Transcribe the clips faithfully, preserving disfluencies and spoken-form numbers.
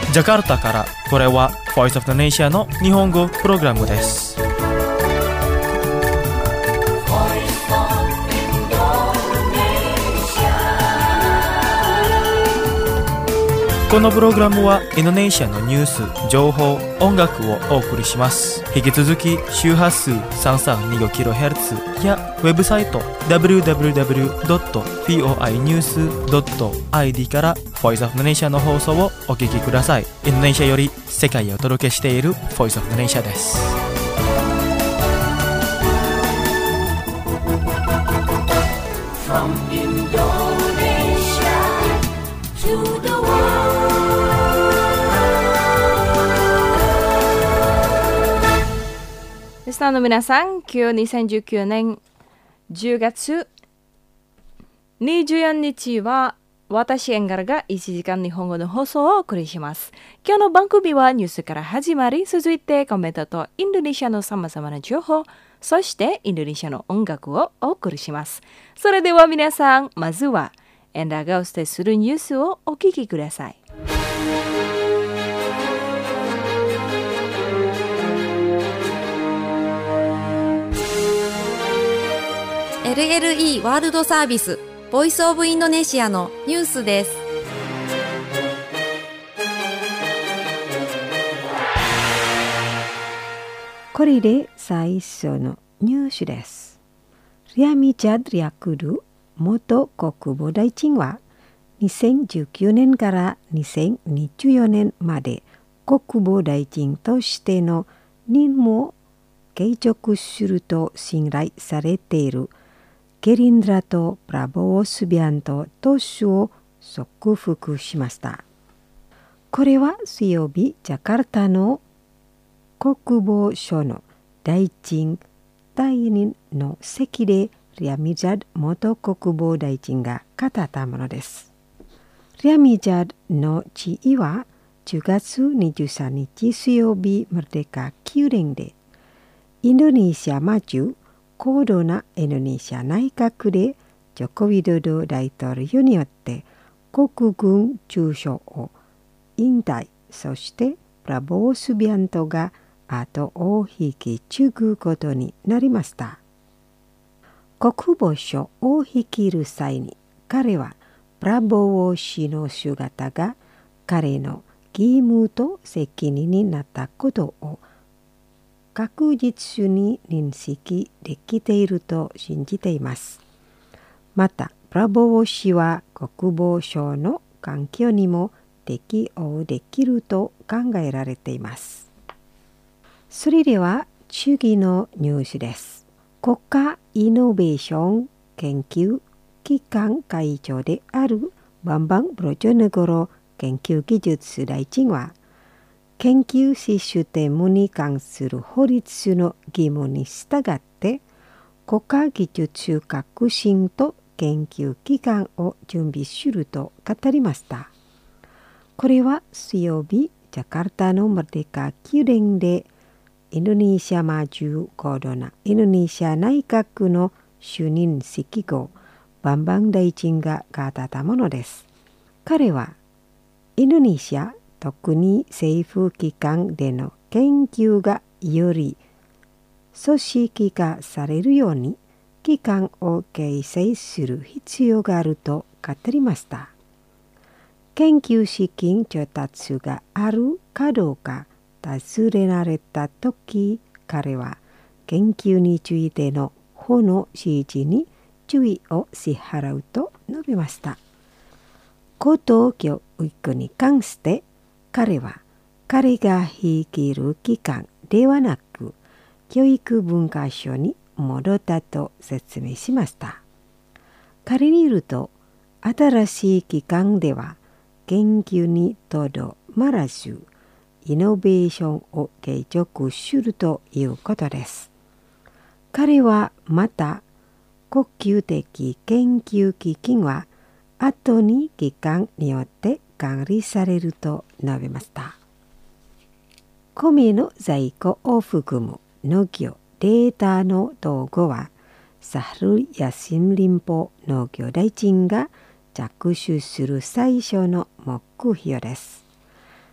ジャカルタからこれは Voice of the Nation の日本語プログラムです。このプログラムはインドネシアのニュース、情報、音楽をお送りします。引き続き周波数 さんさんにごキロヘルツ やウェブサイト ダブリューダブリューダブリュードットフォーアイニュースドットアイディー から Voice of the Nation の放送をお聞きください。インドネシアより世界へお届けしている Voice of the Nation です。From Indonesia to the worldリスナーの皆さん、今日にせんじゅうきゅうねんじゅうがつにじゅうよっかは私エンガルがいちじかん日本語の放送をお送りします。今日の番組はニュースから始まり、続いてコメントとインドネシアのさまざまな情報、そしてインドネシアの音楽をお送りします。それでは皆さん、まずはエンダーがお伝えするニュースをお聞きください。 エルエルイー ワールドサービスボイスオブインドネシアのニュースです。 これで最初のニュースです。リアミジャド・ヤクル元国防大臣はにせんじゅうきゅうねんからにせんにじゅうよねんまで国防大臣としての任務を継続すると信頼されているゲリンドラとプラボー・スビアント党首を祝福しました。これは水曜日、ジャカルタの国防省の大臣退任の席でリアミジャド元国防大臣が語ったものです。リアミジャドの地位はじゅうがつにじゅうさんにち水曜日、マルデカ宮殿でインドネシアマジュ高度なインドネシア内閣でジョコビドド大統領によって国軍中将を引退、そしてプラボー・スビアントが後を引き継ぐことになりました。国防省を率いる際に彼はプラボー氏の姿が彼の義務と責任になったことを確実に認識できていると信じています。また、プラボー氏は国防省の環境にも適応できると考えられています。それでは次のニュースです。国家イノベーション研究機関会長であるバンバン・ブロジョネゴロ研究技術大臣は、研究システムに関する法律の義務に従って国家技術革新と研究機関を準備すると語りました。これは水曜日、ジャカルタのマルデカ宮殿でインドネシアマジュ高度なインドネシア内閣の就任式後、バンバン大臣が語ったものです。彼はインドネシア特に政府機関での研究がより組織化されるように機関を形成する必要があると語りました。研究資金調達があるかどうか尋ねられたとき、彼は研究についての法の指示に注意を支払うと述べました。高等教育に関して彼は彼が率いる機関ではなく教育文化省に戻ったと説明しました。彼によると新しい機関では研究にとどまらずイノベーションを継続するということです。彼はまた国級的研究基金は後に機関によって管理されると述べました。米の在庫を含む農業データの統合はサハル・ヤシンリンポ農業大臣が着手する最初の目標です。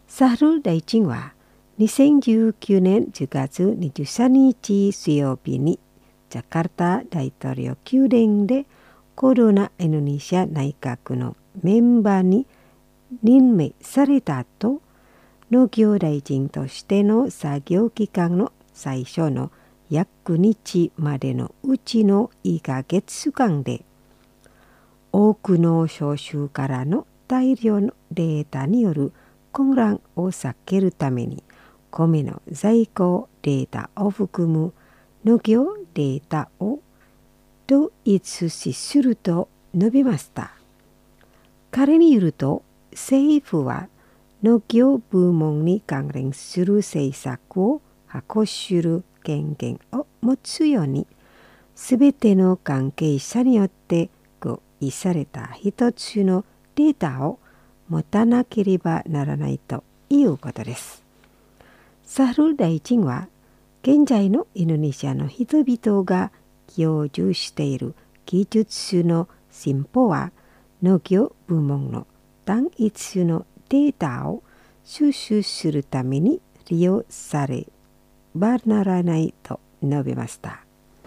サール大臣はにせんじゅうきゅうねんじゅうがつにじゅうさんにち水曜日にジャカルタ大統領宮殿でコロナインドネシア内閣のメンバーに任命された後、農業大臣としての作業期間の最初の約日までのうちのいっかげつかんで、多くの聴衆からの大量のデータによる混乱を避けるために、米の在庫データを含む農業データを統一視すると述べました。彼によると、政府は農業部門に関連する政策を発行する権限を持つように、すべての関係者によって合意された一つのデータを持たなければならないということです。サール大臣は、現在のインドネシアの人々が享受している技術の進歩は、農業部門の単一のデータを収集するために利用さればならないと述べました。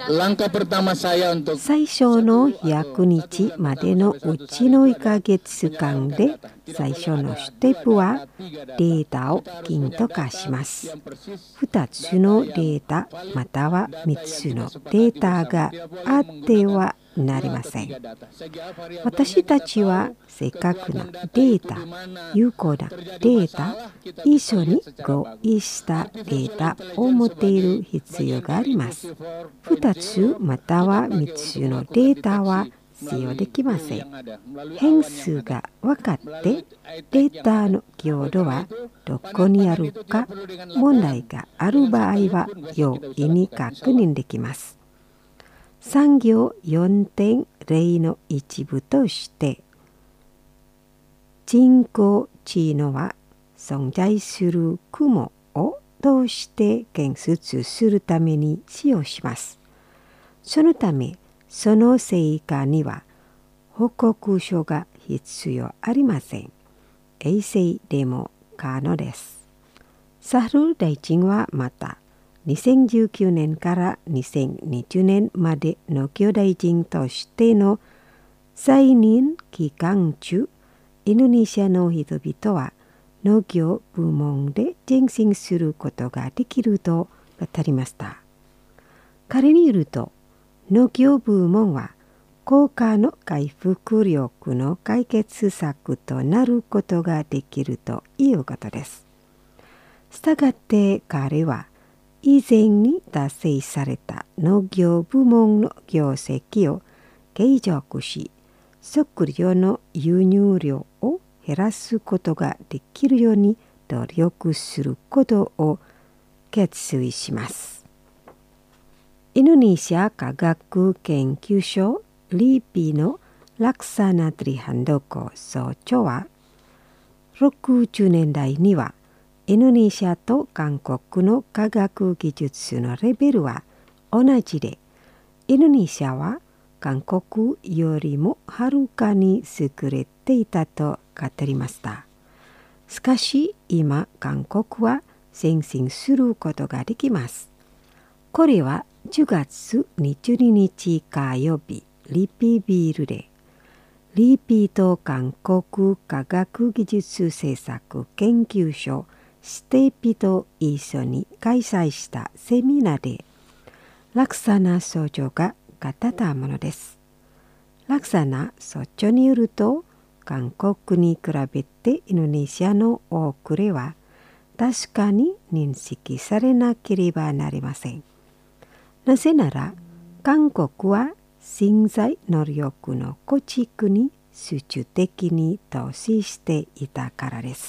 最初のひゃくにちまでのうちのいっかげつかんで、最初のステップはデータを均等化します。ふたつのデータまたはみっつのデータがあってはなりません。私たちは正確なデータ、有効なデータ、一緒に合意したデータを持っている必要があります。ふたつまたはみっつのデータは使用できません。変数が分かってデータの強度はどこにあるか問題がある場合は容易に確認できます。産業 よんてんゼロ の一部として人工知能は存在する雲を通して検出するために使用します。そのためその成果には報告書が必要ありません。衛星でも可能です。サール大臣はまたにせんじゅうきゅうねんからにせんにじゅうねんまで農業大臣としての在任期間中、インドネシアの人々は農業部門で前進することができると語りました。彼によると、農業部門は効果の回復力の解決策となることができるということです。したがって彼は、以前に達成された農業部門の業績を継続し、食料の輸入量を減らすことができるように努力することを決意します。インドネシア科学研究所リーピーのラクサナ・トリハンドコ総長は、ろくじゅうねんだいにはインドネシアと韓国の科学技術のレベルは同じで、インドネシアは韓国よりもはるかに優れていたと語りました。しかし今、韓国は前進することができます。これはじゅうがつにじゅうににち火曜日、リピービルで、リピーと韓国科学技術政策研究所ステーピと一緒に開催したセミナーで、ラクサナ総長が語ったものです。ラクサナ総長によると、韓国に比べてインドネシアの遅れは確かに認識されなければなりません。なぜなら、韓国は潜在能力の構築に集中的に投資していたからです。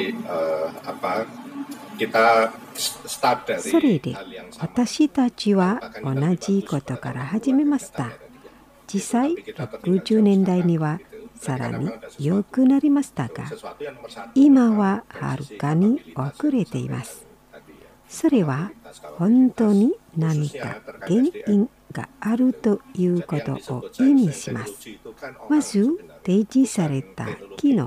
それで私たちは同じことから始めました。実際ろくじゅうねんだいにはさらに良くなりましたが、今ははるかに遅れています。それは本当に何か原因があるということを意味します。まず提示された機能、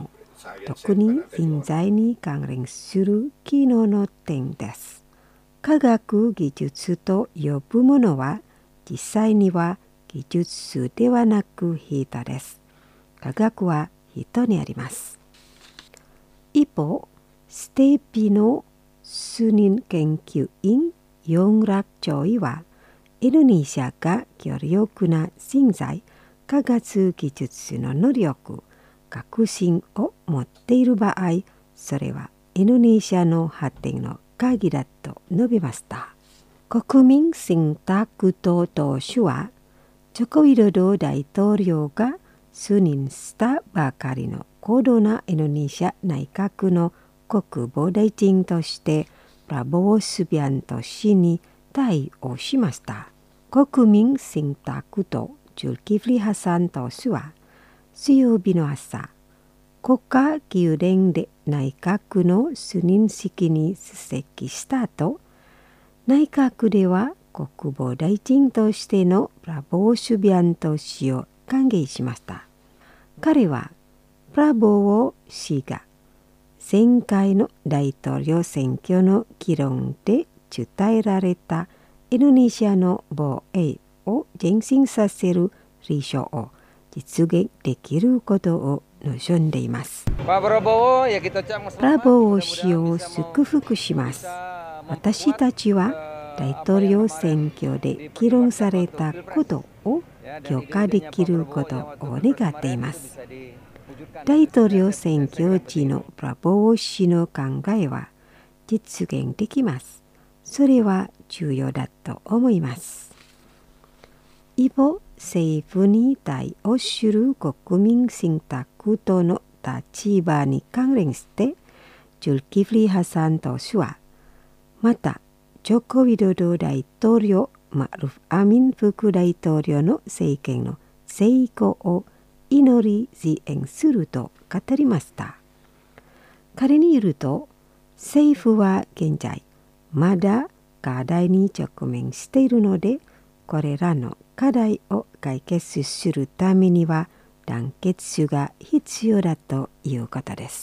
特に人材に関連する機能の点です。科学技術と呼ぶものは実際には技術ではなく人です。科学は人にあります。一方、ステピの数人研究員ヨンラクチョイはインドネシアが強力な人材、科学技術の能力、革新を持っている場合、それはインドネシアの発展の鍵だと述べました。国民選択党党首は、ジョコウィドド大統領が就任したばかりの高度なインドネシア内閣の国防大臣として、プラボー・スビアント氏に対応しました。国民選択党ジュルキフリ・ハサン党首は、水曜日の朝、国家宮殿で内閣の就任式に出席した後、内閣では国防大臣としてのプラボー・シュビアント氏を歓迎しました。彼はプラボー氏が前回の大統領選挙の議論で伝えられたインドネシアの防衛を前進させる理想を実現できることを望んでいます。プラボー氏を祝福します。私たちは大統領選挙で議論されたことを許可できることを願っています。大統領選挙時のプラボー氏の考えは実現できます。それは重要だと思います。一方、政府に対応する国民選択党の立場に関連して、ジュルキフリ・ハサン党首は、また、ジョコウィドド大統領、マルフ・アミン副大統領の政権の成功を祈り支援すると語りました。彼によると、政府は現在、まだ課題に直面しているので、これらの課題を解決するためには団結が必要だということです。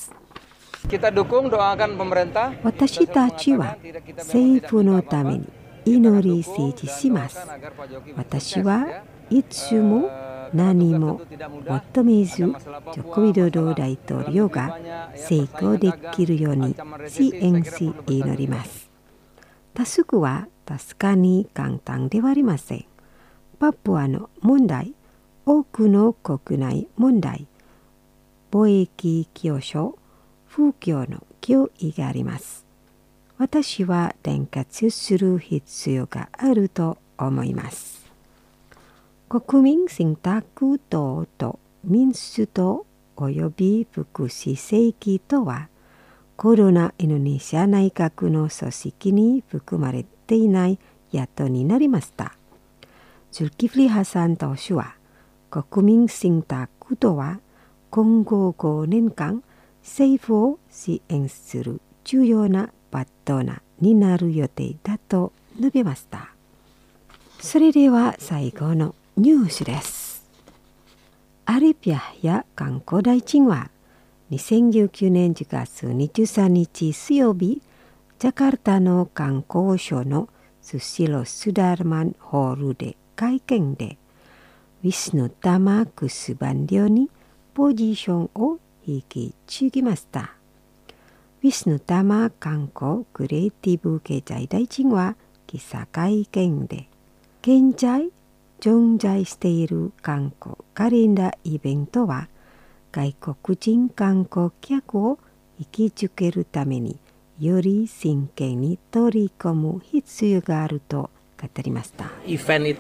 私たちは政府のために祈り支持します。私はいつも何も求めず、ジョコウィドド大統領が成功できるように支援し祈ります。タスクは確かに簡単ではありません。パプアの問題、多くの国内問題、貿易競争、風況の脅威があります。私は連結する必要があると思います。国民選択党と民主党および福祉正規党は、高度なインドネシア内閣の組織に含まれていない野党になりました。ジュルキフリ・ハサン党首は、国民選択党は今後ごねんかん政府を支援する重要なパートナーになる予定だと述べました。それでは最後のニュースです。アリピアや観光大臣はにせんじゅうきゅうねんじゅうがつにじゅうさんにち水曜日、ジャカルタの観光省のスシロスダーマンホールで会見で、ウィスヌタマクスバンディオにポジションを引き継ぎました。ウィスヌタマ観光クリエイティブ経済大臣は記者会見で、現在存在している観光カレンダーイベントは、外国人観光客を引きつけるためにより真剣に取り組む必要があると語りました。イベン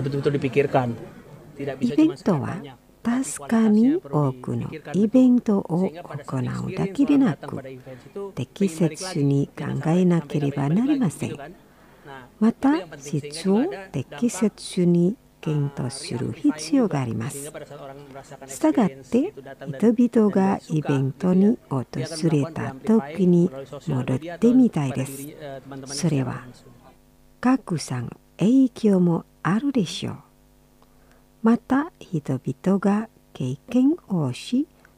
トは確かに多くのイベントを行うだけでなく、適切に考えなければなりません。また、質を適切に検討する必要があります。したがって、人々がイベントに訪れた時に戻ってみたいです。それは、格差の影響もあるでしょう。また、人々が経験をし、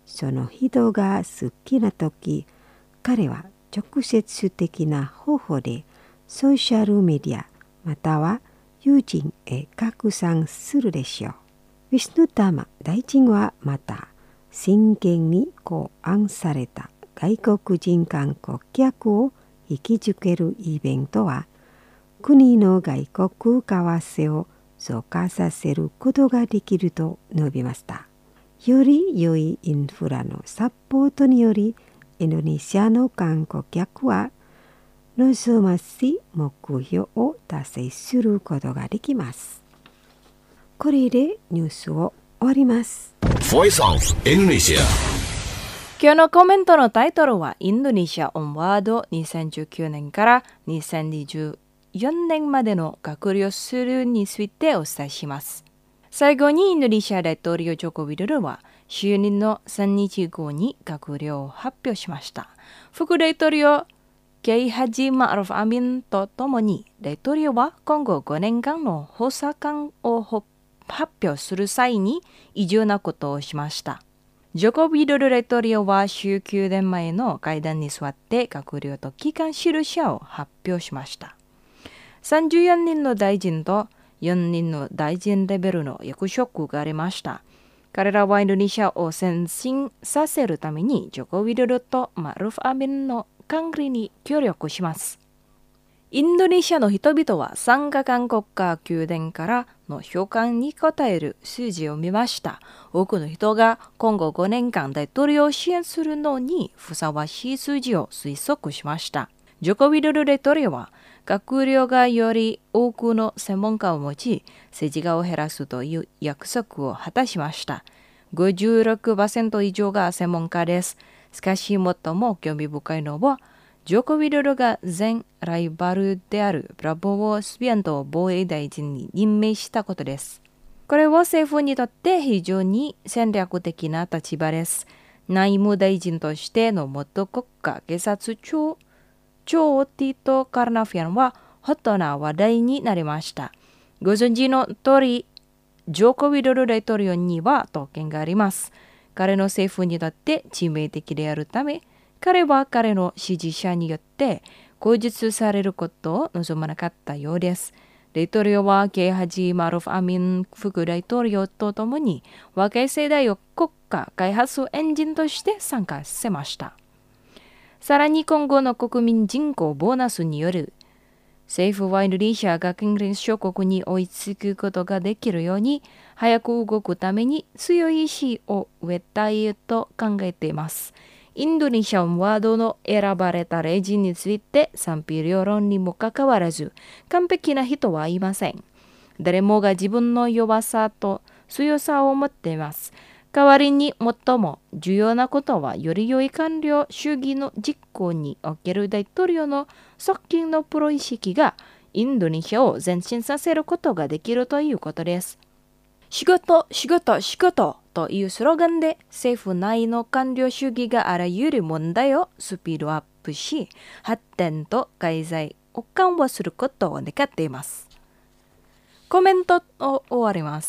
その人が好きな時、彼は直接的な方法でソーシャルメディアまたは友人へ拡散するでしょう。ウィシュヌタマ大臣はまた真剣に考案された外国人観光客を引きつけるイベントは国の外国為替を増加させることができると述べました。より良いインフラのサポートによりインドネシアの観光客は望ましい目標を達成することができます。これでニュースを終わります。 Voice of Indonesia。 今日のコメントのタイトルはインドネシアオンワードにせんじゅうきゅうねんからにせんにじゅうよねんまでの閣僚数についてお伝えします。最後にインドネシア大統領ジョコ・ウィドドは就任のさんにちごに閣僚を発表しました。副大統領ケイ・ハジ・マルフ・アミンとともに大統領は今後ごねんかんの補佐官を発表する際に異常なことをしました。ジョコ・ウィドド大統領は週きゅうねんまえの階段に座って閣僚と機関指導者を発表しました。さんじゅうよにんの大臣とよにんの大臣レベルの役職がありました。彼らはインドネシアを先進させるためにジョコ・ウィドドとマルフ・アミンの管理に協力します。インドネシアの人々は参加韓国家宮殿からの評価に応える数字を見ました。多くの人が今後ごねんかん大統領を支援するのにふさわしい数字を推測しました。ジョコ・ウィドド大統領は閣僚がより多くの専門家を持ち政治家を減らすという約束を果たしました。ごじゅうろくパーセント 以上が専門家です。しかし最も興味深いのはジョコ・ウィドドが前ライバルであるプラボー・スビアントを防衛大臣に任命したことです。これは政府にとって非常に戦略的な立場です。内務大臣としての元国家警察庁長ティト・カルナフィアンはホットな話題になりました。ご存知の通り、ジョコ・ウィドド大統領には特権があります。彼の政府にとって致命的であるため、彼は彼の支持者によって口述されることを望まなかったようです。大統領はケイ・ハジ・マルフ・アミン副大統領とともに若い世代を国家開発エンジンとして参加させました。さらに今後の国民人口ボーナスによる政府はインドネシアが近隣諸国に追いつくことができるように早く動くために強い意志を植えたいと考えています。インドネシアワードの選ばれた例人について賛否両論にもかかわらず完璧な人はいません。誰もが自分の弱さと強さを持っています。代わりに最も重要なことはより良い官僚主義の実行における大統領の側近のプロ意識がインドネシアを前進させることができるということです。仕事、仕事、仕事というスローガンで政府内の官僚主義があらゆる問題をスピードアップし、発展と経済を緩和することを願っています。コメントを終わります。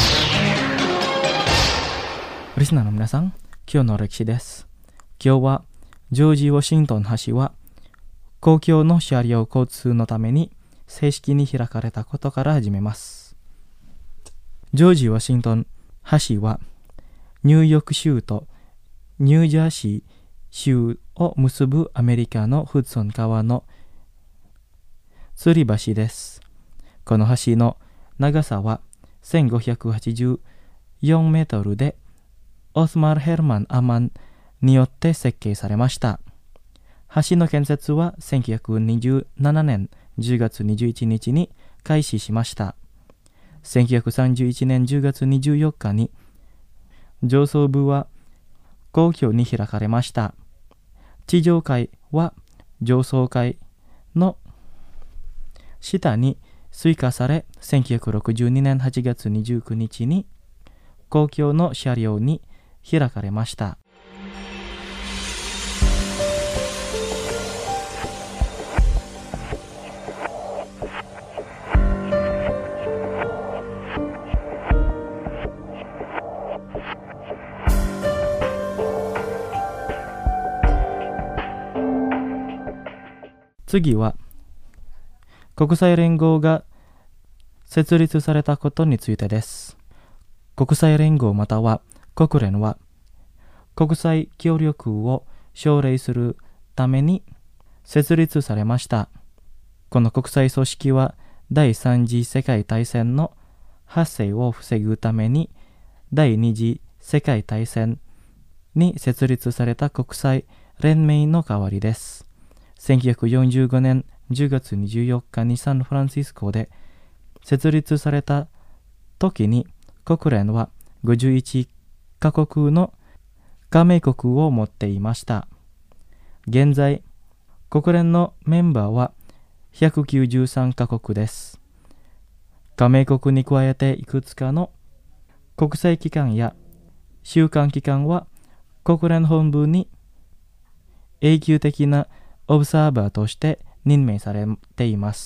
リスナーの皆さん、今日の歴史です。今日はジョージ・ウォシントン橋は公共の車両交通のために正式に開かれたことから始めます。ジョージ・ウォシントン橋はニューヨーク州とニュージャーシー州を結ぶアメリカのフッソン川の吊り橋です。この橋の長さはせんごひゃくはちじゅうよんメートルでオスマール・ヘルマン・アマンによって設計されました。橋の建設はせんきゅうひゃくにじゅうななねんじゅうがつにじゅういちにちに開始しました。せんきゅうひゃくさんじゅういちねんじゅうがつにじゅうよっかに上層部は公共に開かれました。地上階は上層階の下に追加され、せんきゅうひゃくろくじゅうにねんはちがつにじゅうくにちに公共の車両に開かれました。 次は国際連合が設立されたことについてです。国際連合または国連は国際協力を奨励するために設立されました。この国際組織は第三次世界大戦の発生を防ぐために第二次世界大戦に設立された国際連盟の代わりです。せんきゅうひゃくよんじゅうごねんじゅうがつにじゅうよっかにサンフランシスコで設立された時に国連はごじゅういちカ国の加盟国を持っていました。現在、国連のメンバーはひゃくきゅうじゅうさんカ国です。加盟国に加えていくつかの国際機関や週間機関は国連本部に永久的なオブザーバーとして任命されています。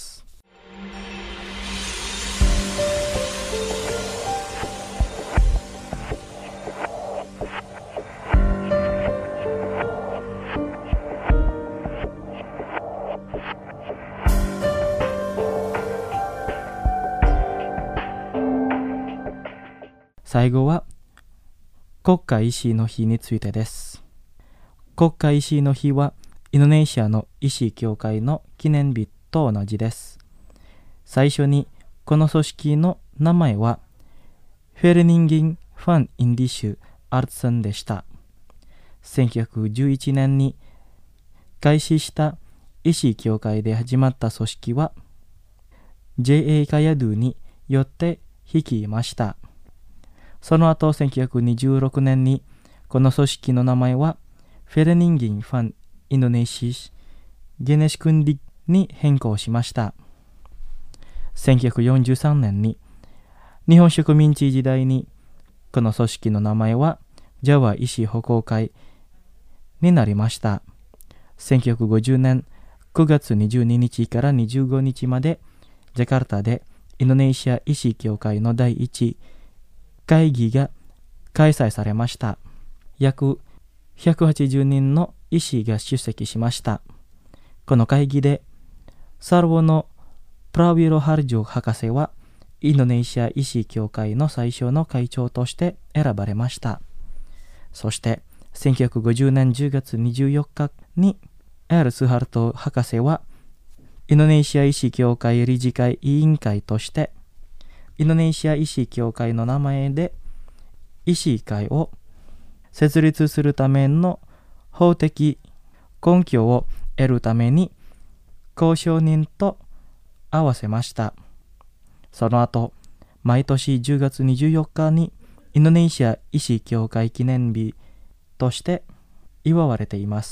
最後は国家医師の日についてです。国家医師の日はインドネシアの医師協会の記念日と同じです。最初にこの組織の名前はフェルニンギン・ファン・インディッシュ・アルツさんでした。せんきゅうひゃくじゅういちねんに開始した医師協会で始まった組織は ジェイエー カヤドゥによって率いました。その後せんきゅうひゃくにじゅうろくねんにこの組織の名前はフェルニンギン・ファン・インドネシー・ゲネシクンディに変更しました。せんきゅうひゃくよんじゅうさんねんに日本植民地時代にこの組織の名前はジャワ医師保護会になりました。せんきゅうひゃくごじゅうねんくがつにじゅうににちからにじゅうごにちまでジャカルタでインドネシア医師協会の第一会議が開催されました。約ひゃくはちじゅうにんの医師が出席しました。この会議でサルボのプラウィロ・ハルジョ博士はインドネシア医師協会の最初の会長として選ばれました。そしてせんきゅうひゃくごじゅうねんじゅうがつにじゅうよっかにエル・スハルト博士はインドネシア医師協会理事会委員会としてインドネシア医師協会の名前で医師会を設立するための法的根拠を得るために交渉人と合わせました。その後、毎年じゅうがつにじゅうよっかにインドネシア医師協会記念日として祝われています。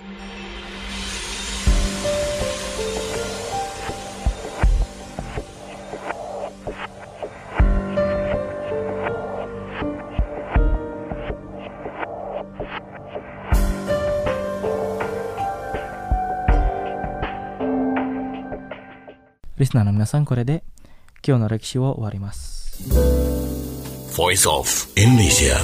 リスナーの皆さん、これで今日の歴史を終わります。 Voice of Indonesia。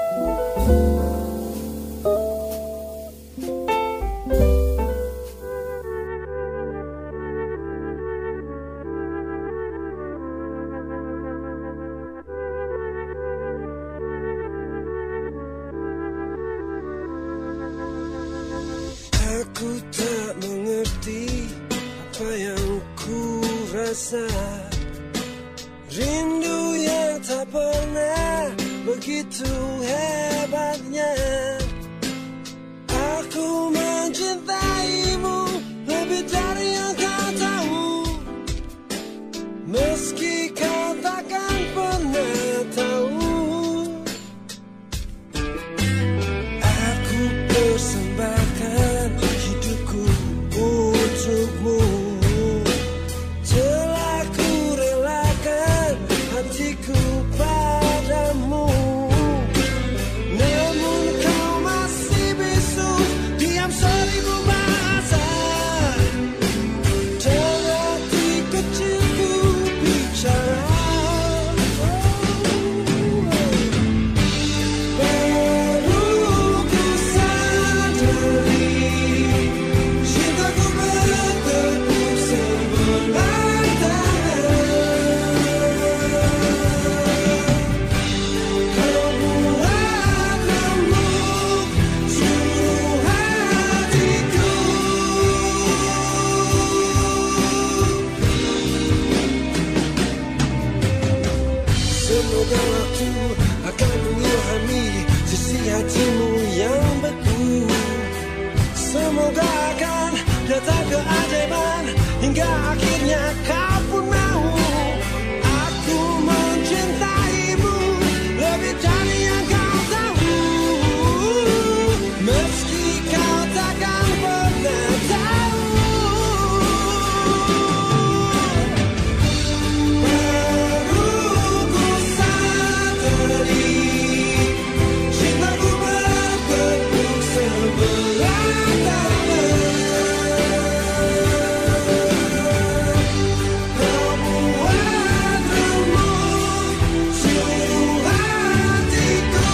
Aku tak mengerti apa yang ku rasa, rindu yang tak pernah begitu hebatnya. Aku mencintaimu lebih dari yang kau tahu, meski kau takkan pernah tahu. Aku persembahkan hidupku untukmu, telah ku relakan hatiku padamu. Namun kau masih bisu, diam seribu bahasa, dan hati kecilku bicara. Baru ku sadari cintaku berat akan mengilhami sisi hatimu yang beku. Semoga akan datang keajaiban hingga akhirnya kau pun mau. Aku mencintaimu lebih dari yang kau tahu, meski kau takkan pernah tahu. Baru ku sadari cintaku bertepuk sebelah tangan. Kau buat remuk seluruh hatiku.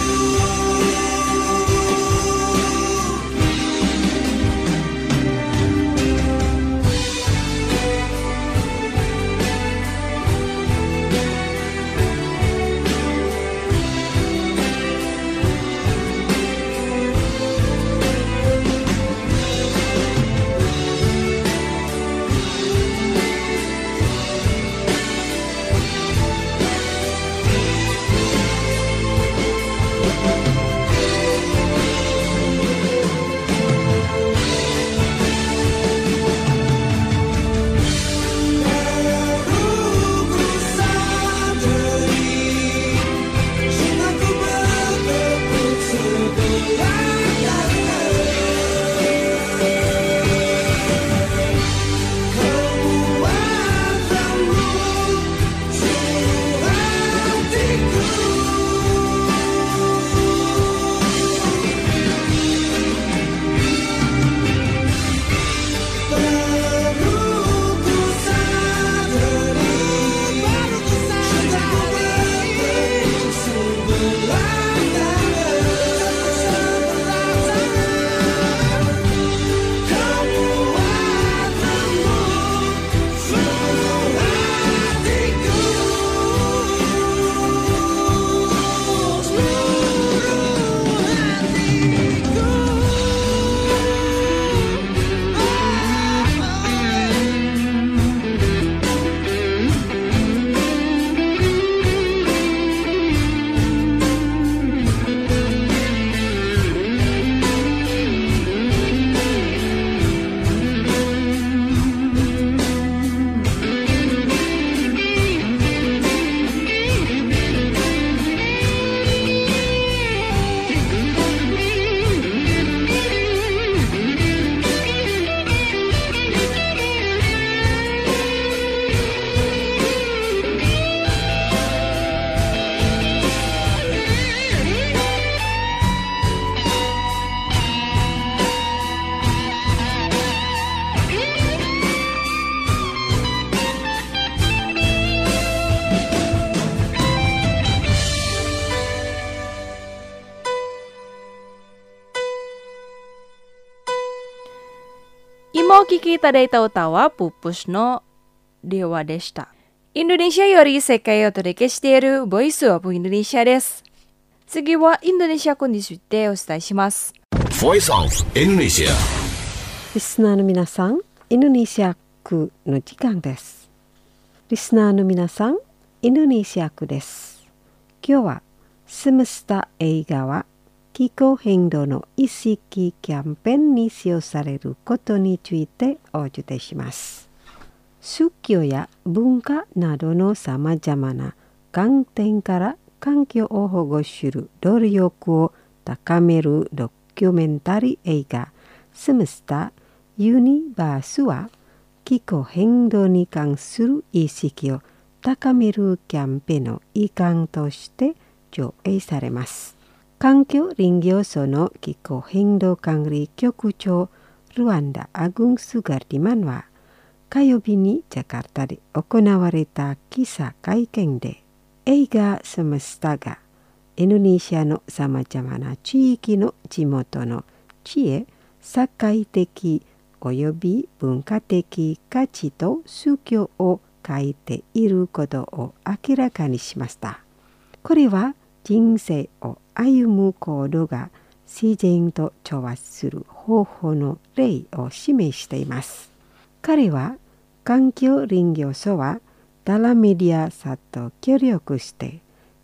Imo kiki tadai tautawa pupus no dewa deshita. Indonesia yori sekai o todeke shiteiru Voice of Indonesia desu. Tsugi wa Indonesia ko ni tsuite o伝えします. Voice of Indonesia. リスナーの皆さん、インドネシア区の時間です。リスナーの皆さん、インドネシア区です。今日はスムスタ映画は気候変動の意識キャンペーンに使用されることについてお伝えします。宗教や文化などのさまざまな観点から環境を保護する努力を高めるドキュメンタリー映画スムスタユニバースは気候変動に関する意識を高めるキャンペーンの一環として上映されます。環境林業省の気候変動管理局長ルワンダ・アグンス・ガルディマンは火曜日にジャカルタで行われた記者会見で映画スムスタがインドネシアのさまざまな地域の地元の知恵、社会的および文化的価値と宗教を書いていることを明らかにしました。これは人生を歩む行動が自然と調和する方法の例を示しています。彼は環境林業省はダラメディアさと協力して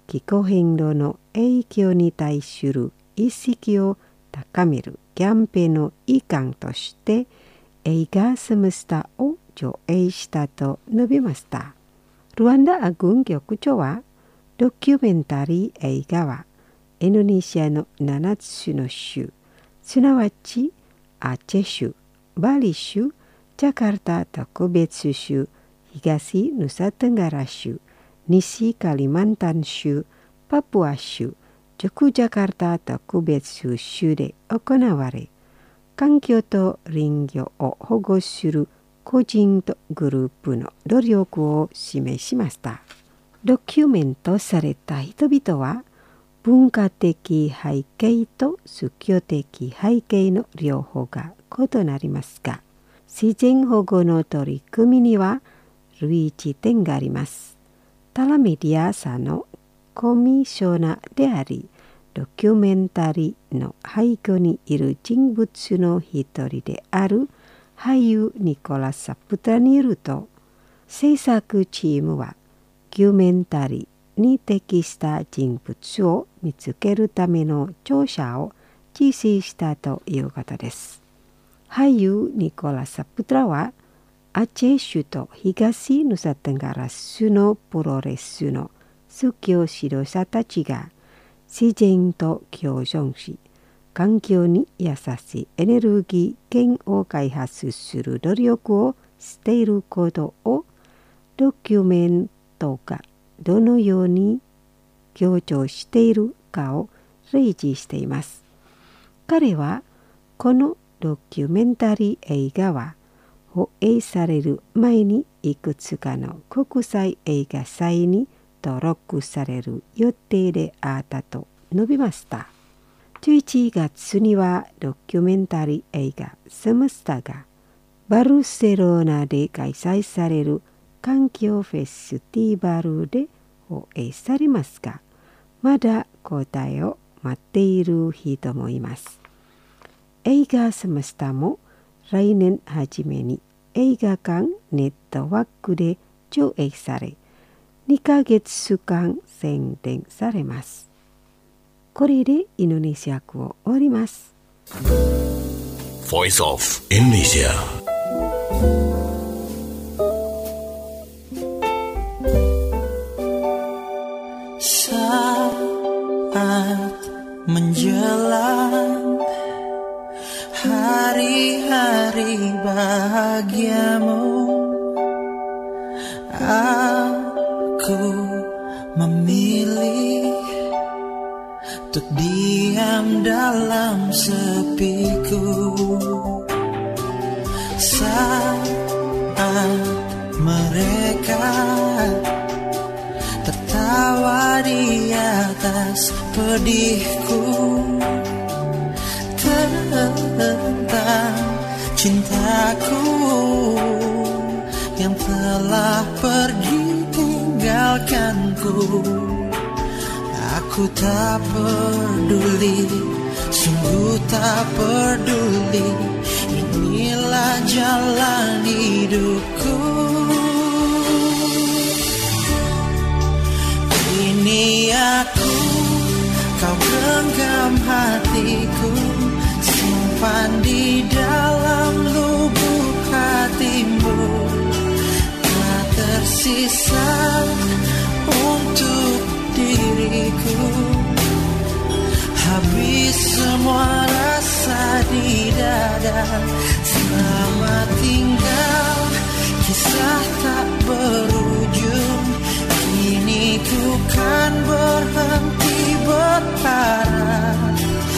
気候変動の影響に対する意識を高めるキャンペーンの一環として映画スムスタを上映したと述べました。ルワンダアグン局長はドキュメンタリー映画はインドネシアのななつの州、すなわちアチェ州、バリ州、ジャカルタ特別州、東ヌサテンガラ州、西カリマンタン州、パプア州、ジョクジャカルタ特別州で行われ、環境と林業を保護する個人とグループの努力を示しました。ドキュメントされた人々は文化的背景と宗教的背景の両方が異なりますが、自然保護の取り組みには類似点があります。タラメディア社のコミッショナーであり、ドキュメンタリーの背後にいる人物の一人である俳優ニコラス・サプタによると、制作チームはドキュメンタリーに適した人物を見つけるための調査を実施したということです。俳優ニコラス・サプタはアチェ州と東ヌサテンガラ州のプロレスの宗教指導者たちが自然と共存し、環境に優しいエネルギー源を開発する努力をしていることをドキュメントがどのように強調しているかを例示しています。彼はこのドキュメンタリー映画は放映される前にいくつかの国際映画祭に登録される予定であったと述べました。じゅういちがつにはドキュメンタリー映画スムスタがバルセロナで開催される環境フェスティバルで放映されますが、まだ答えを待っている人もいます。映画スムスタも来年初めに映画館ネットワークで上映され、にかげつかん宣伝されます。これでインドネシア語を終わります。 Voice of Indonesia. Saat menjelang hari-hari bahagiamu, aku memilih untuk diam dalam sepiku. Saat mereka tertawa di atas pedihku tentang cintaku yang telah pergi tinggalkanku. Aku tak peduli, sungguh tak peduli, inilah jalan hidupku. Ini aku, kau genggam hatiku, simpan di dalam lubuk hatimu. Tak tersisa untuk diriku, habis semua rasa di dada. Selamat tinggal, kisah tak berujung. Kini ku kan berhenti berharap,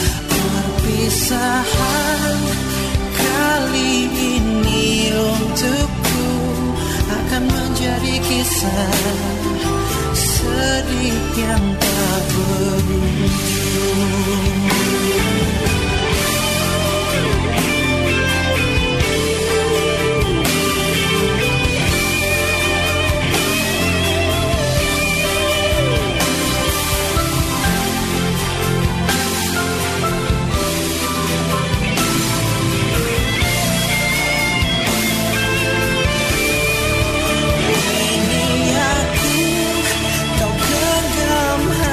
perpisahan kali ini untukku akan menjadi kisah sedih yang tak berujung. Kau genggam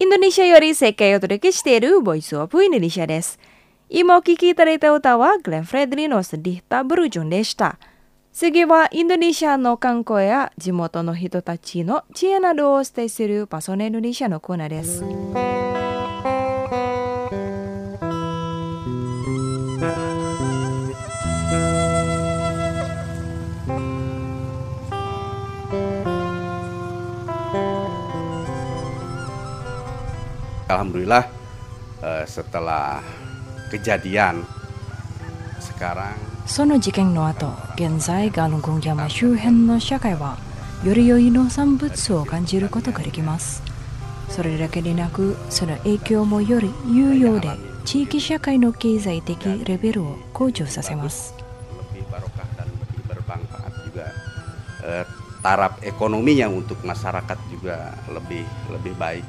インドネシアより世界をお届けしているボイスオブインドネシアです。今お聴きいただいた歌はグレン・フレデリのsedih tak berujungでした。次はインドネシアの観光や地元の人たちの知恵などをお伝えするパソネインドネシアのコーナーです。 Alhamdulillah eh, setelah kejadian sekarang その事件の後、現在ガルンゴン山周辺の社会はより良い農産物を感じることができます。それだけでなく、その影響もより有用で地域社会の経済的レベルを向上させます。 lebih barokah dan lebih bermanfaat juga eh, taraf ekonominya untuk masyarakat juga lebih lebih baik.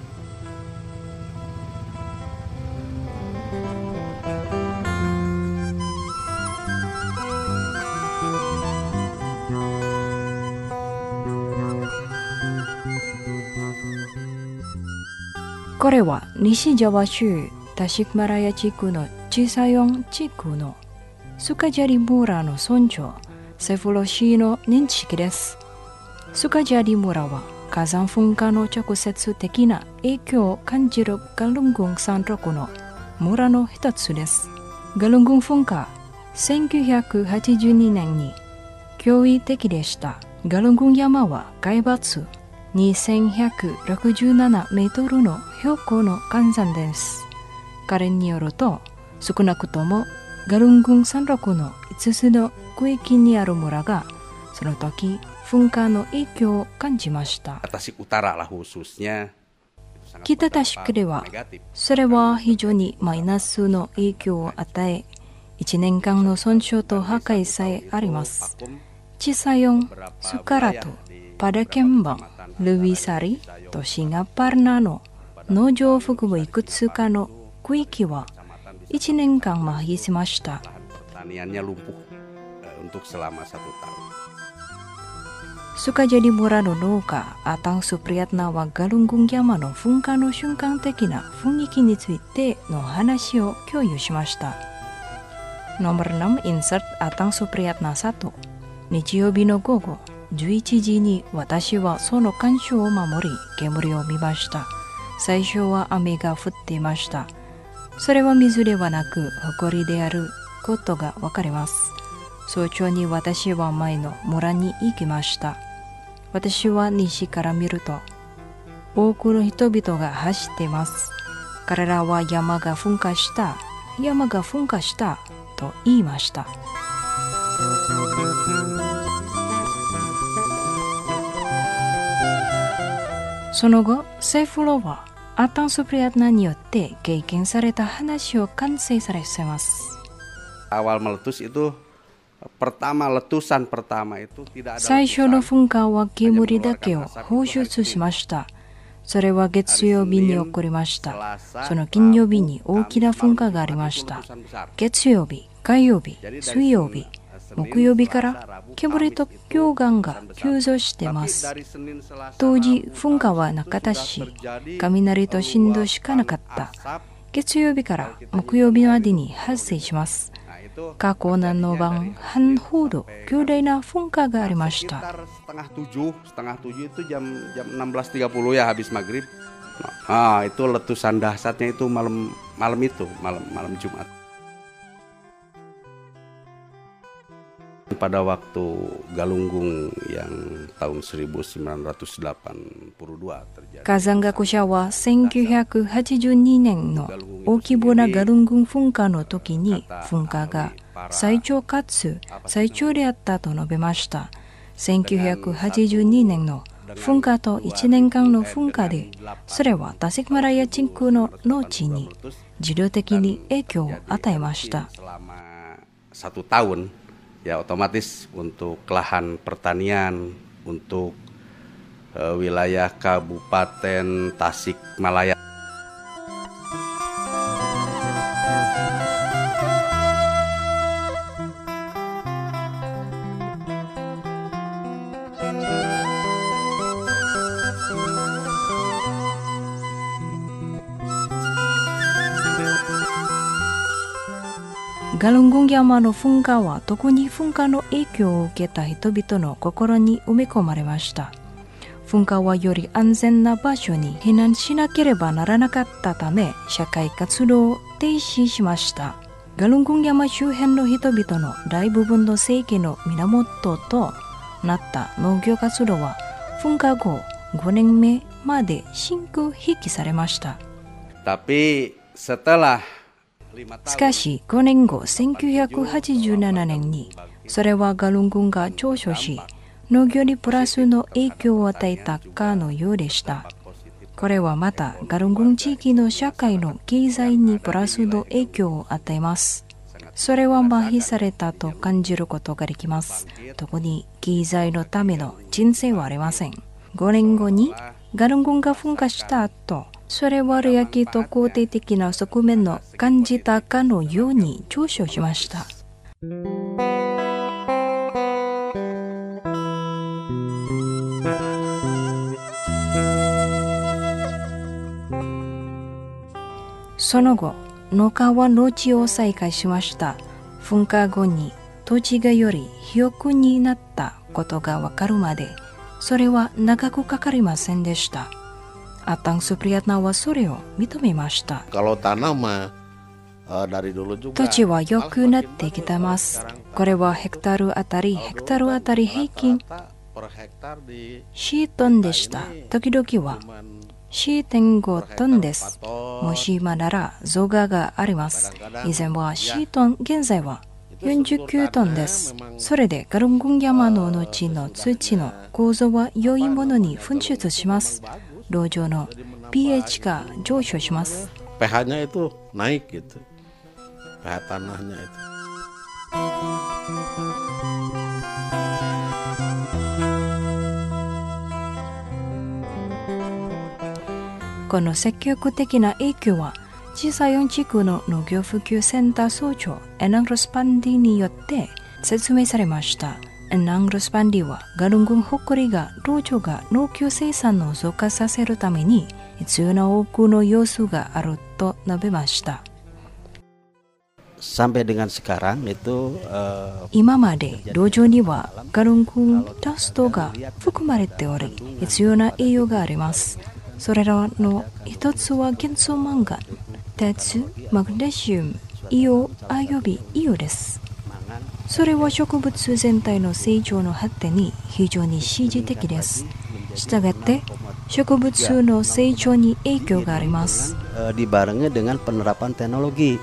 Kore wa Nishijawa Shu Tasikmalaya Chiku no Chisayong Chiku no Sukajari Mura no Soncho Seifuroshi no Ninchiki desu. Sukajari Mura wa Kazan funka no chokusetsu tekina eikyo o kanjiru Galunggung Sanroku no mura no hitatsu desu. Galunggung funkaせんきゅうひゃくはちじゅうにねんに驚異的でした。Galunggung山は海抜にせんひゃくろくじゅうななメートルの標高の火山です。彼によると、少なくともガルングン山麓のいつつの区域にある村が、その時噴火の影響を感じました。 Tasik Utara lah khususnya 北タシクでは、それは非常にマイナスの影響を与え、いちねんかんの損傷と破壊さえあります。Cisayong, Sukarato, pada Kembang, Lewisari, Toshingaparna no Nojo Fukubo Ikutsuka no Kuiki waいちねんかん麻痺しました。 pertaniannya lumpuh eh, untuk selama satu tahun. Sukajadi Mura no Nouka Atang Supriyatna wa Galunggung Yama no funka no shunkan tekina funiki ni tsuite no hanashi o kyoyu shimashita. Nomor enam insert Atang Supriyatna satu. 日曜日の午後じゅういちじに私はその干渉を守り煙を見ました。最初は雨が降っていました。それは水ではなく埃であることがわかります。早朝に私は前の村に行きました。私は西から見ると多くの人々が走っています。彼らは山が噴火した、山が噴火したと言いました。その後、セフロはアタンスプリアトナによって経験された話を完成されます。 Awal meletus itu pertama letusan pertama itu tidak ada 最初の噴火は煙だけを放出しました。それは月曜日に起こりました。その金曜日に大きな噴火がありました。月曜日、火曜日、水曜日、木曜日から煙と溶岩が急増しています。当時噴火はなかったし、雷と振動しかなかった。月曜日から木曜日までに発生します。過去何の晩半ほど強大な噴火がありました。 setengah tujuh setengah tujuh itu jam jam enam belas tiga puluh ya habis maghrib. Nah itu letusan dahsyatnya itu malam malam itu malam malam Jumat. Pada waktu Galunggung yang tahun seribu sembilan ratus delapan puluh dua terjadi. 火山学者はせんきゅうひゃくはちじゅうにねんの大規模なガルングン噴火の時に噴火が最長かつ最長であったと述べました。せんきゅうひゃくはちじゅうにねんの噴火といちねんかんの噴火で、それはタシクマラヤ地区の農地に自動的に影響を与えました。 Satu tahun ya otomatis untuk lahan pertanian untuk uh, wilayah Kabupaten Tasikmalaya. ガルングン山の噴火は特に噴火の影響を受けた人々の心に埋め込まれました。噴火はより安全な場所に避難しなければならなかったため、社会活動を停止しました。ガルングン山周辺の人々の大部分の生計の源となった農業活動は噴火後ごねんめまで進行引きされました。しかしごねんごせんきゅうひゃくはちじゅうななねんにそれはガルングンが上昇し、農業にプラスの影響を与えたかのようでした。これはまたガルングン地域の社会の経済にプラスの影響を与えます。それは麻痺されたと感じることができます。特に経済のための人生はありません。ごねんごにガルングンが噴火した後、それは利益と肯定的な側面を感じたかのように上昇しました。その後、農家は農地を再開しました。噴火後に土地がより肥沃になったことがわかるまで、それは長くかかりませんでした。アタン・スプリヤトナはそれを認めました。土地は良くなってきてます。これはヘクタールあたりヘクタールあたり平均よんトンでした。時々はよんてんごトンです。もし今なら増加があります。以前はよんトン、現在はよんじゅうきゅうトンです。それでガルングン山の後の土の構造は良いものに噴出します。土壌の pH が上昇します。 pH-nya itu naik gitu. pH tanahnya itu. この積極的な影響は小さい地区の農業普及センター総長エナン・ロスパンディによって説明されました。エナン・ロスパンディはガルングン誇りが農場が農業生産を増加させるために必要な多くの要素があると述べました。 Sampai dengan sekarang itu, uh, 今まで土壌にはガルングンダストが含まれており、必要な栄養があります。それらの一つは元素マンガン、鉄、マグネシウム、硫黄および硫黄です。それは植物全体の成長の発展に非常に支持的です。したがって植物の成長に影響があります。 dibarengi dengan penerapan teknologi.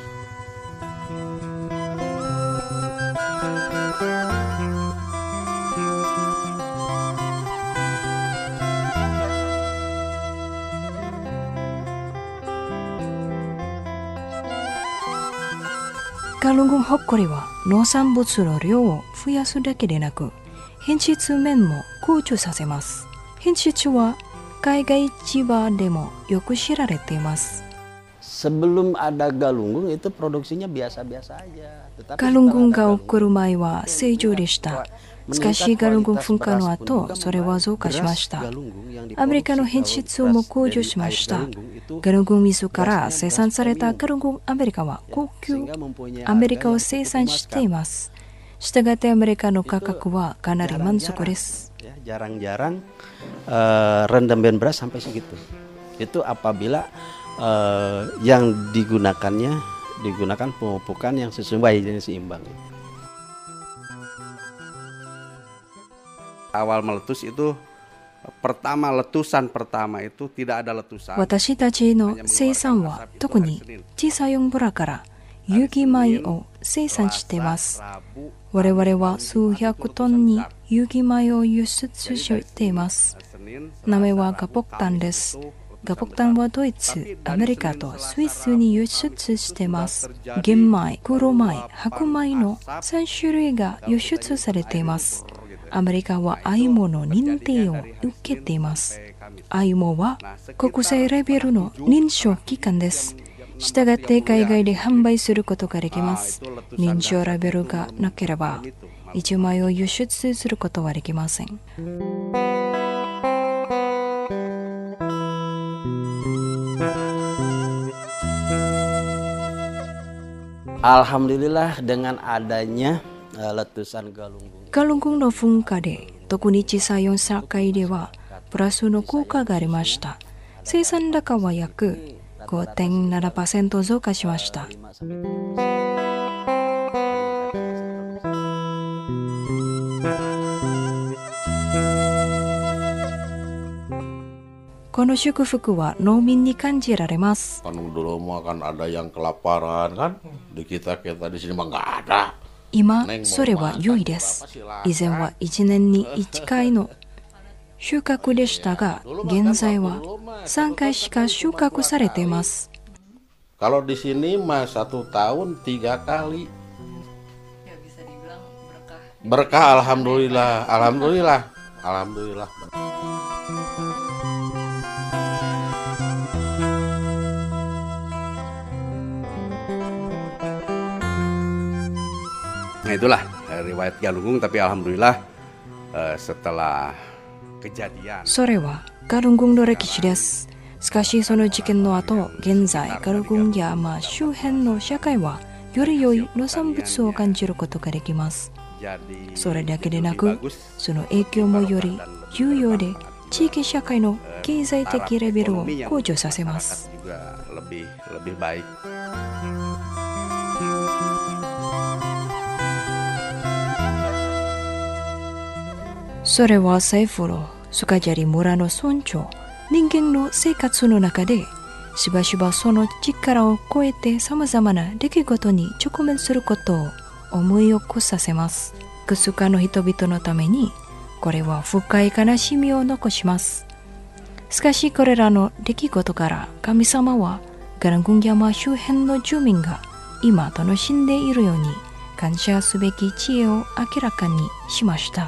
ガルングン誇りは農産物の量を増やすだけでなく、品質面も向上させます。品質は海外市場でもよく知られています。 Sebelum ada galunggung itu produksinya biasa-biasa aja. ガルングンが起こる前は正常でした。しかしガルングン噴火の後、それは増加しました。アメリカの品質も向上しました。ガルングン自ら生産されたガルングンアメリカは高級アメリカを生産しています。したがってアメリカの価格はかなり満足です。 Jarang-jarang uh, rendaman beras sampai segitu. Itu apabila uh, yang digunakannya digunakan pemupukan yang sesuai dan seimbang. Awal meletus itu pertama letusan pertama itu tidak ada letusan. 私たちの生産は特に小さいブラから有機米を生産しています。我々は数百トンに有機米を輸出しています。名前はガポクタンです。ガポクタンはドイツ、アメリカとスイスに輸出しています。玄米、黒米、白米のさん種類が輸出されています。アメリカはアイモの認定を受けています。アイモは国際レベルの認証機関です。したがって海外で販売することができます。認証レベルがなければ、一枚を輸出することはできません。 Alhamdulillah dengan adanya uh, letusan Galunggung. Galunggungの噴火で特に小さいよん社会ではプラスの効果がありました。生産高は約 ごてんななパーセント 増加しました。この祝福は農民に感じられます。 Kan dulu mah kan ada yang kelaparan kan, di kita kita di sini mah nggak ada. 今それは良いです。以前はいちねんにいっかいの収穫でしたが、現在はさんかいしか収穫されています。 Kalau di sini mah satu tahun tiga kali. Berkah alhamdulillah, alhamdulillah, alhamdulillah. Nah itulah riwayat Galunggung, tapi alhamdulillah uh, setelah kejadian. それはガルングンの歴史です。しかしその事件の後、現在ガルングン山周辺の社会はより良い農産物を感じることができます。それだけでなく、その影響もより有用で地域社会の経済的レベルを向上させます。それは最古のスカジャリ村の村長、人間の生活の中でしばしばその力を超えてさまざまな出来事に直面することを思い起こさせます。いくつかの人々のためにこれは深い悲しみを残します。しかしこれらの出来事から神様はガルングン山周辺の住民が今楽しんでいるように感謝すべき知恵を明らかにしました。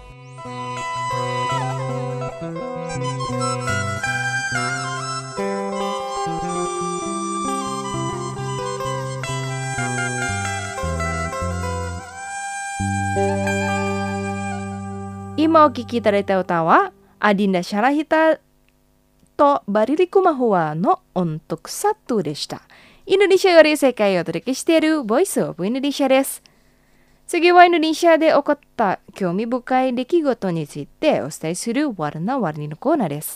今お聴きいただいた歌はアディンダ・シャラヒタとバリリクマホワの音読サットでした。インドネシアより世界をお届けしているボイスオブインドネシアです。次はインドネシアで起こった興味深い出来事についてお伝えするワルナワルニのコーナーです。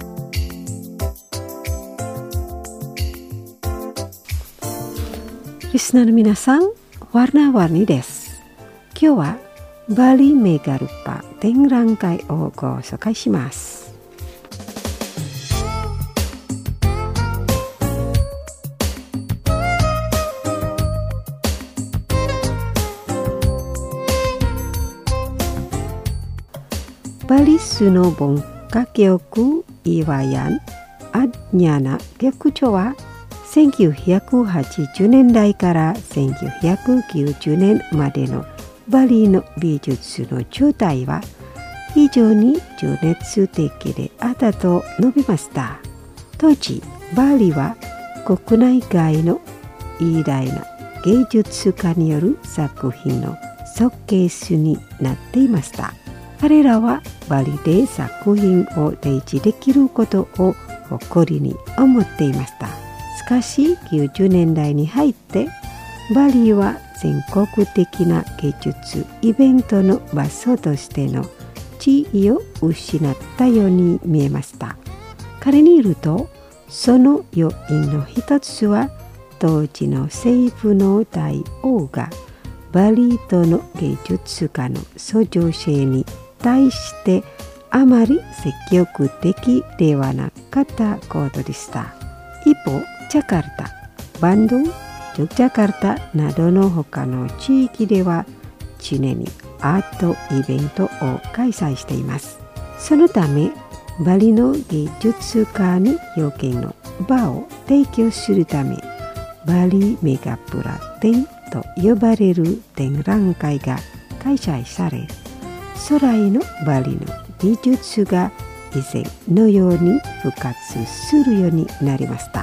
リスナーの皆さん、ワルナワルニです。今日はバリメガルパ展覧会をご紹介します。バリスの文化局岩屋アニャナ局長はせんきゅうひゃくはちじゅうねんだいからせんきゅうひゃくきゅうじゅうねんまでのバリの美術の状態は非常に情熱的であったと述べました。当時バリは国内外の偉大な芸術家による作品のショーケースになっていました。彼らはバリで作品を提示できることを誇りに思っていました。しかしきゅうじゅうねんだいに入ってバリは全国的な芸術イベントの場所としての地位を失ったように見えました。彼によると、その要因の一つは当時の政府の大王がバリ島の芸術家の創造性に対してあまり積極的ではなかったことでした。一方、ジャカルタ、バンドゥ、ジョクジャカルタなどの他の地域では常にアートイベントを開催しています。そのためバリの芸術家に要件の場を提供するためバリメガプラ展と呼ばれる展覧会が開催され、初来のバリの美術が以前のように復活するようになりました。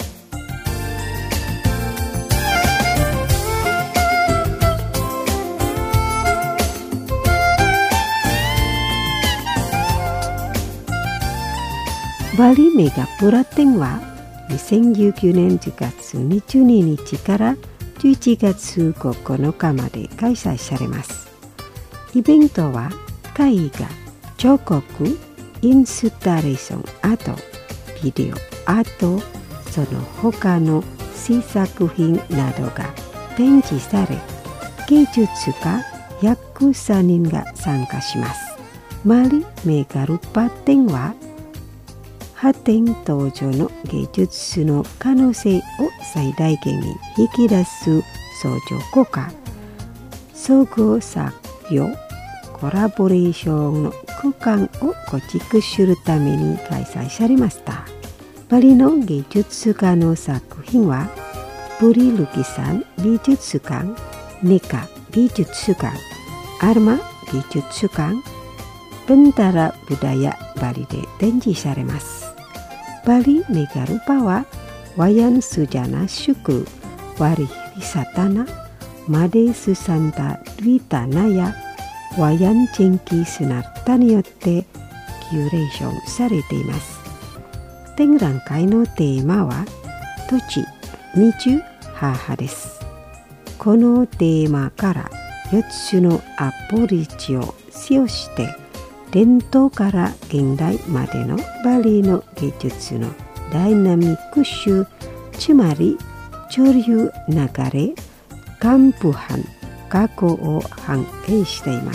バリメガプラ展はにせんじゅうきゅうねんじゅうがつにじゅうににちからじゅういちがつここのかまで開催されます。イベントは絵画、彫刻、インスタレーションアート、ビデオアート、その他の試作品などが展示され、芸術家約さんにんが参加します。マリメガルパ展は発展途上の芸術の可能性を最大限に引き出す相乗効果、総合作業、コラボレーションの空間を構築するために開催されました。バリの芸術家の作品はブリルキサン美術館、ネカ美術館、アルマ美術館、ベンタラブダヤバリで展示されます。バリメガルパはワヤンスジャナシュク、ワリリサタナ、マデスサンタリタナやワヤンチェンキスナルタによってキュレーションされています。展覧会のテーマは土地、水、母です。このテーマからよっつのアプローチを使用して伝統から現代までのバリの芸術のダイナミック集、つまり潮流流れ、還付版、過去を反映しています。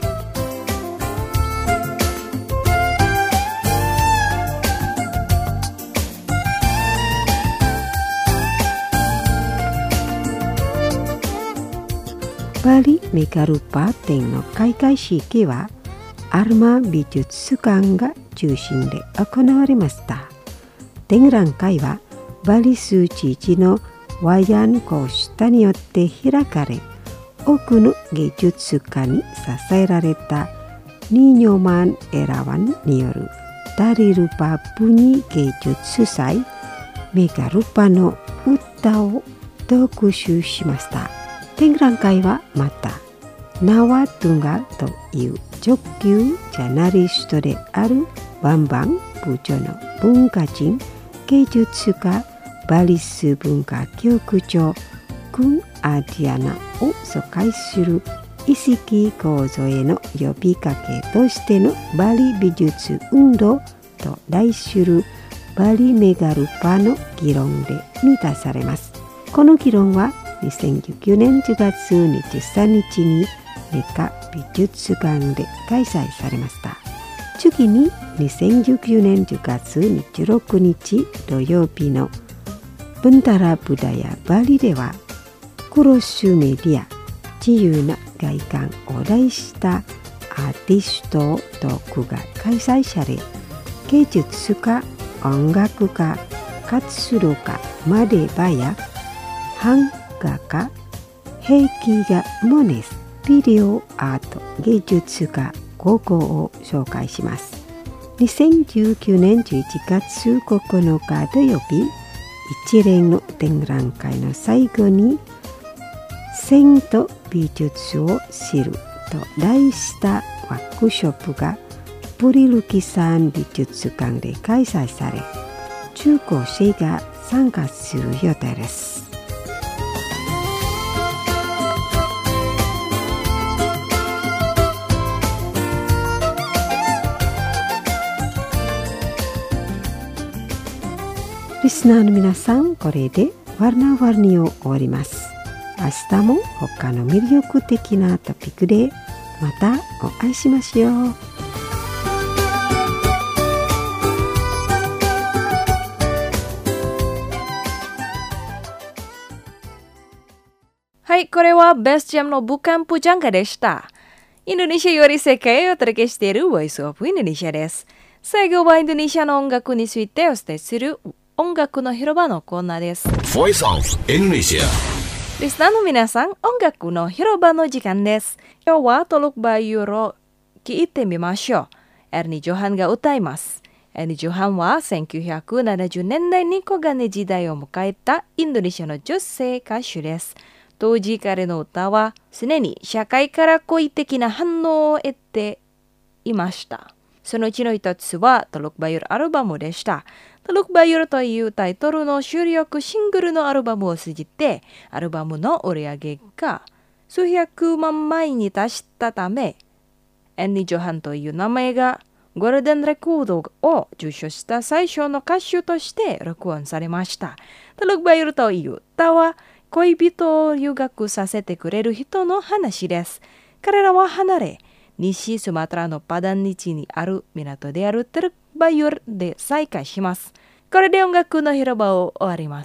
バリメガルパ展の開会式はアルマ美術館が中心で行われました。展覧会はバリス知事のワヤンコシュタによって開かれ、多くの芸術家に支えられたニーニョマン・エラワンによるダリルパプニ芸術祭メガルパの歌を特集しました。展覧会はまたナワトゥンガという直級ジャーナリストであるバンバン部長の文化人、芸術家、バリス文化局長クン・アディアナを疎開する意識構造への呼びかけとしてのバリ美術運動と題するバリメガルパの議論で満たされます。この議論はにせんじゅうきゅうねんじゅうがつにじゅうさんにちにメカ美術館で開催されました。次ににせんじゅうきゅうねんじゅうがつにじゅうろくにち土曜日のブンタラブダヤバリではクロスメディア自由な外観を題したアーティストトークが開催され、芸術家、音楽家、活動家マデバや版画家、壁画モネス、ビデオアート芸術家ごこうを紹介します。にせんじゅうきゅうねんじゅういちがつここのか土曜日、一連の展覧会の最後に線と美術を知ると題したワークショップがプリルキサン美術館で開催され、中高生が参加する予定です。リスナーの皆さん、これでワルナワルニを終わります。明日も他の魅力的なトピックでまたお会いしましょう。 はい、これはベストジャムのBukan Pujanggaでした。インドネシアより世界をお届けしているボイスオブインドネシアです。最後はインドネシアの音楽についてお伝えする音楽の広場のコーナーです。 Voice of Indonesia。 リスナーの皆さん、音楽の広場の時間です。今日はトロクバユーロ聴いてみましょう。エルニ・ジョハンが歌います。エルニ・ジョハンはせんきゅうひゃくななじゅうねんだいに黄金時代を迎えたインドネシアの女性歌手です。当時彼の歌は常に社会から好意的な反応を得ていました。そのうちの一つはトロクバユーロアルバムでした。 Teluk Bayur というタイトルの主力シングルのアルバムを通じて、アルバムの売り上げが数百万枚に達したため、エンニ・ジョハンという名前がゴールデンレコードを受賞した最初の歌手として録音されました。Teluk Bayur という歌は恋人を留学させてくれる人の話です。彼らは離れ、西スマトラのパダンニチにある港であるTeluk Bayurで再会します。これで音楽の広場を終わります。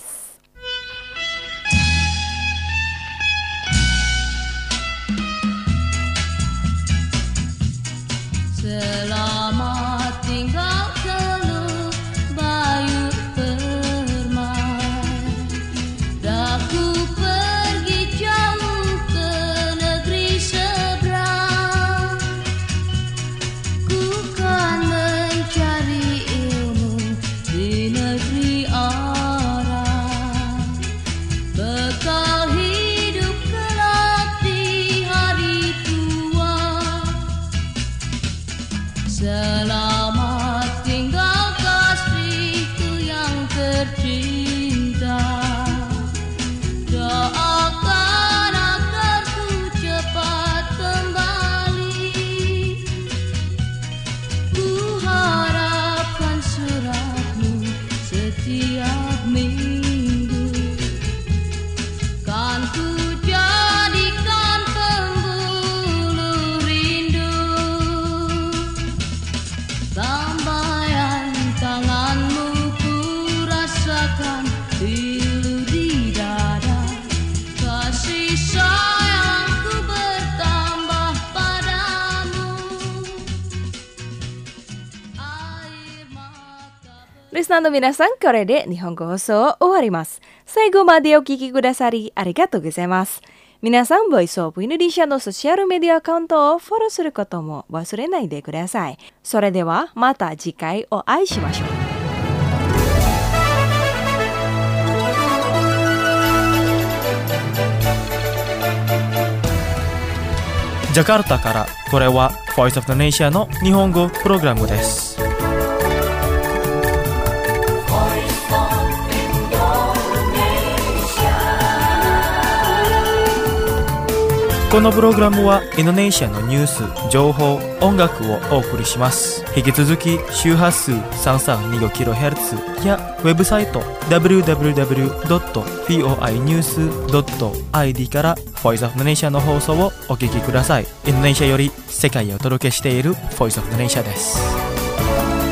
Selamat tinggal Teluk Bayur permai, daku pergi jauh ke negeri seberang, ku kan mencari ilmu di negeri orang, bekal hidup kelak di hari tua. Selamat tinggal kasihku yang tercinta, doakan agar ku cepat kembali, ku harapkan suratmu setiap minggu, kan ku jadikan pembuluh rindu. Lambaian tanganmu ku rasakan pilu di dada, kasih sayangku bertambah padamu. Air mata リスナーの皆さん、これで日本語放送を終わります。最後までお聞きくださりありがとうございます。皆さん、ボイスオブインドネシアのソシャルメディアアカウントをフォローすることも忘れないでください。それではまた次回お会いしましょう。 ジャカルタからこれは Voice of the Nation の日本語プログラムです。このプログラムはインドネシアのニュース、情報、音楽をお送りします。引き続き周波数 さんさんにごキロヘルツ やウェブサイト ダブリューダブリューダブリュードットフォーイニュースドットアイディー から Voice of the Nation の放送をお聞きください。インドネシアより世界へお届けしている Voice of the Nation です。